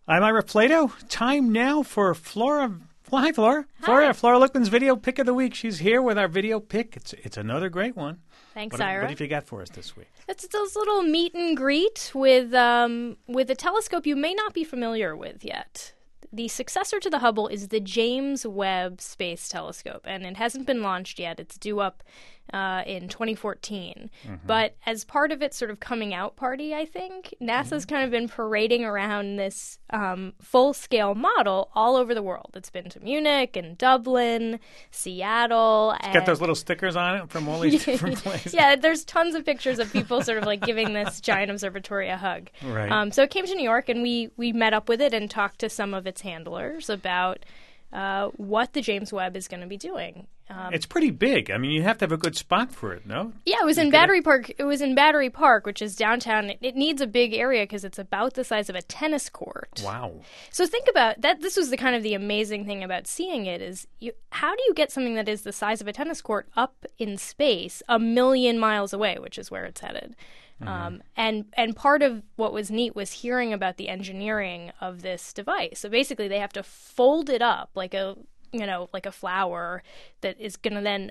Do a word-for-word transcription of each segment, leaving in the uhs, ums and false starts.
I'm Ira Flato. Time now for Flora. Well, hi, Flora. Hi. Flora, Flora Lichtman's video pick of the week. She's here with our video pick. It's it's another great one. Thanks, what, Ira. What have you got for us this week? It's those little meet and greet with um, with a telescope you may not be familiar with yet. The successor to the Hubble is the James Webb Space Telescope, and it hasn't been launched yet. It's due up uh, in twenty fourteen. Mm-hmm. But as part of its sort of coming out party, I think, NASA's mm-hmm. kind of been parading around this um, full-scale model all over the world. It's been to Munich and Dublin, Seattle. It's and got those little stickers on it from all these different places. Yeah, there's tons of pictures of people sort of like giving this giant observatory a hug. Right. Um, so it came to New York, and we, we met up with it and talked to some of its handlers about uh, what the James Webb is going to be doing. Um, it's pretty big. I mean, you have to have a good spot for it, no? Yeah, it was in Battery Park. It was in Battery Park, which is downtown. It, it needs a big area because it's about the size of a tennis court. Wow. So think about that. This was the kind of the amazing thing about seeing it is you, how do you get something that is the size of a tennis court up in space a million miles away, which is where it's headed. Mm-hmm. Um, and and part of what was neat was hearing about the engineering of this device. So basically, they have to fold it up like a you know like a flower that is going to then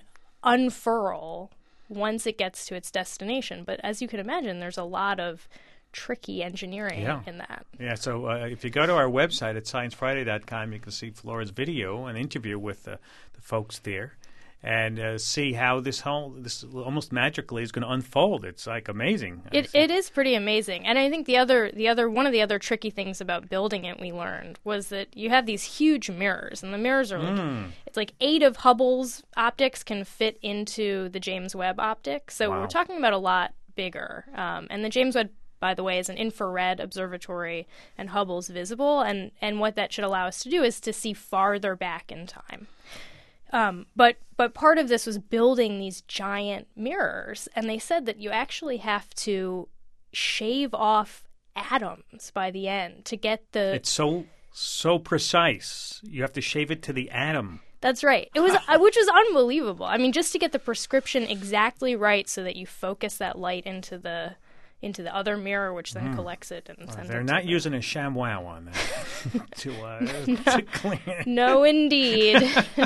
unfurl once it gets to its destination. But as you can imagine, there's a lot of tricky engineering yeah. in that. Yeah. So uh, if you go to our website at science friday dot com, you can see Flora's video, an interview with the, the folks there. And uh, see how this whole this almost magically is going to unfold. It's like amazing. It it is pretty amazing. And I think the other the other one of the other tricky things about building it we learned was that you have these huge mirrors, and the mirrors are like mm. it's like eight of Hubble's optics can fit into the James Webb optic. So wow. we're talking about a lot bigger. Um, and the James Webb, by the way, is an infrared observatory, and Hubble's visible. And and what that should allow us to do is to see farther back in time. Um, but but part of this was building these giant mirrors, and they said that you actually have to shave off atoms by the end to get the. It's so so precise. You have to shave it to the atom. That's right. It was, which was unbelievable. I mean, just to get the prescription exactly right, so that you focus that light into the. into the other mirror, which then mm. collects it and well, sends they're it not to using a ShamWow on that to, uh, no. to clean it. No, indeed.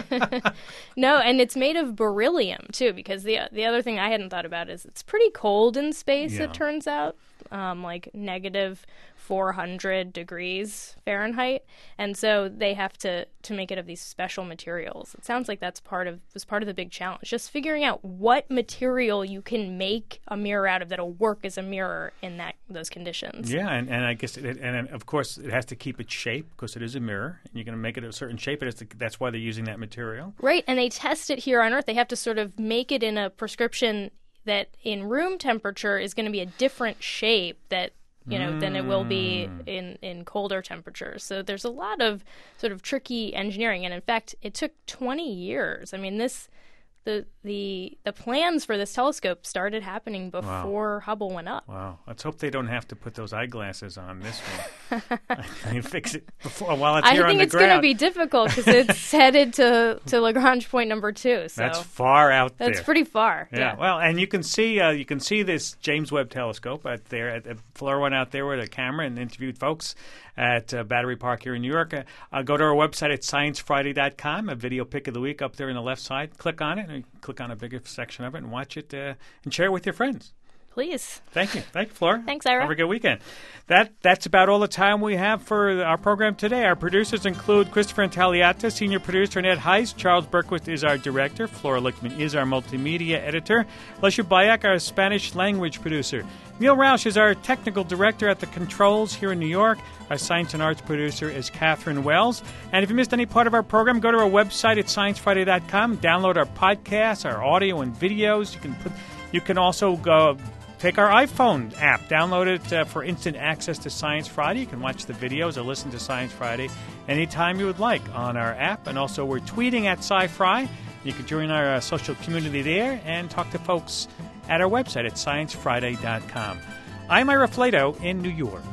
No, and it's made of beryllium, too, because the the other thing I hadn't thought about is it's pretty cold in space, yeah. it turns out, um, like negative four hundred degrees Fahrenheit, and so they have to, to make it of these special materials. It sounds like that's part of was part of the big challenge, just figuring out what material you can make a mirror out of that'll work as a mirror in that those conditions. Yeah, and, and I guess it, and of course it has to keep its shape because it is a mirror, and you're going to make it a certain shape. It has to, that's why they're using that material. Right, and they test it here on Earth. They have to sort of make it in a prescription that in room temperature is going to be a different shape that. You know, mm. than it will be in, in colder temperatures. So there's a lot of sort of tricky engineering. And in fact, it took twenty years. I mean, this the the the plans for this telescope started happening before wow. Hubble went up. Wow. Let's hope they don't have to put those eyeglasses on this one. I fix it before, while it's I here on the think it's ground. going to be difficult because it's headed to, to Lagrange point number two. So that's far out that's there. That's pretty far. Yeah. yeah. Well, and you can see uh, you can see this James Webb telescope out there. At, at Flora went out there with a camera and interviewed folks at uh, Battery Park here in New York. Uh, uh, go to our website at science friday dot com. A video pick of the week up there on the left side. Click on it and click on a bigger section of it and watch it uh, and share it with your friends. Please. Thank you. Thank you, Flora. Thanks, Ira. Have a good weekend. That That's about all the time we have for our program today. Our producers include Christopher Intagliata, senior producer Ned Heiss. Charles Berquist is our director. Flora Lichtman is our multimedia editor. Alessio Bayak, our Spanish language producer. Neil Roush is our technical director at the controls here in New York. Our science and arts producer is Catherine Wells. And if you missed any part of our program, go to our website at science friday dot com. Download our podcasts, our audio and videos. You can put, you can also go... Take our iPhone app, download it uh, for instant access to Science Friday. You can watch the videos or listen to Science Friday anytime you would like on our app. And also we're tweeting at SciFri. You can join our uh, social community there and talk to folks at our website at science friday dot com. I'm Ira Flato in New York.